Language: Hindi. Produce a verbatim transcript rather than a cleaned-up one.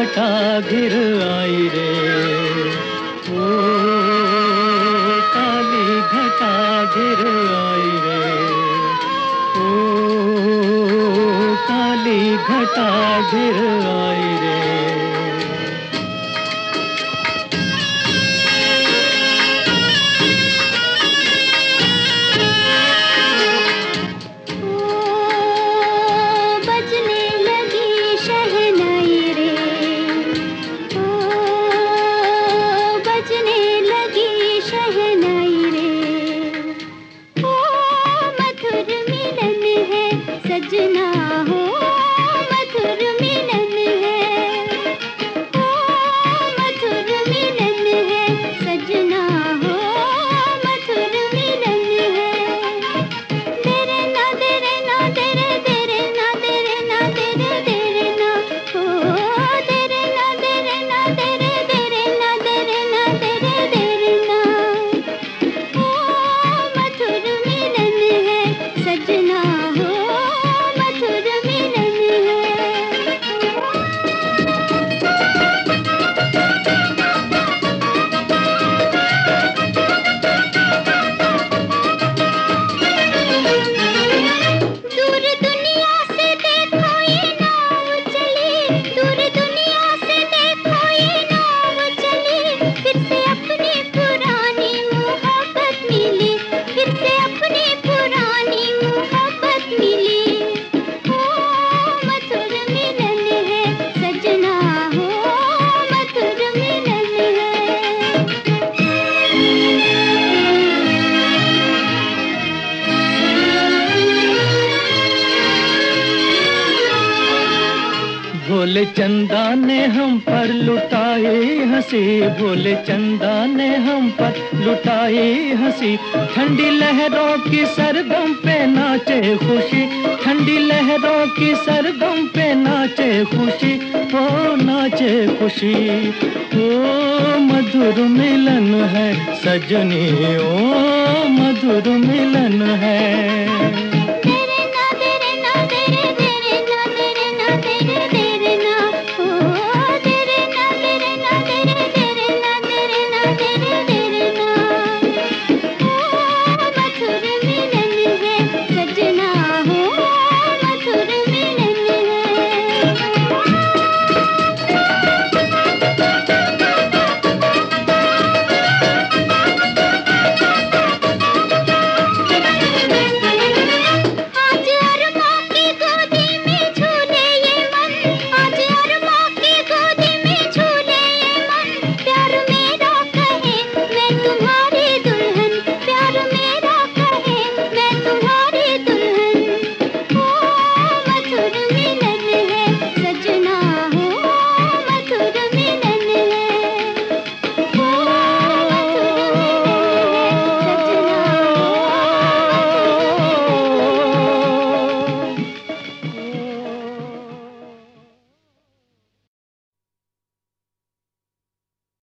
घटा घिर आई रे। ओ काली घटा घिर आई रे। ओ काली घटा घिर आई रे। सजना हो मधुर मिलन है, ओ मधुर मिलन है, सजना हो मधुर मिलन है। तेरे ना तेरे ना तेरे तेरे ना तेरे ना तेरे तेरे ना, ओ तेरे ना तेरे ना तेरे तेरे ना तेरे ना तेरे तेरे ना, ओ मधुर मिलन है, सजना हो मधुर मिलन है। दूर दुनिया से देखो ये नाव चली, दूर दुनिया से देखो ये नाव चली, फिर से अपनी पुरानी मोहब्बत मिली, फिर से अपनी पुरानी मोहब्बत मिली। ओ मधुर मिलन है, सजना हो मधुर मिलन है। भोले चंदा ने हम पर लुटाई हंसी, भोले चंदा ने हम पर लुटाई हंसी। ठंडी लहरों की सरगम पे नाचे खुशी, ठंडी लहरों की सरगम पे नाचे खुशी, ओ नाचे खुशी। ओ मधुर मिलन है सजनी, ओ मधुर मिलन है।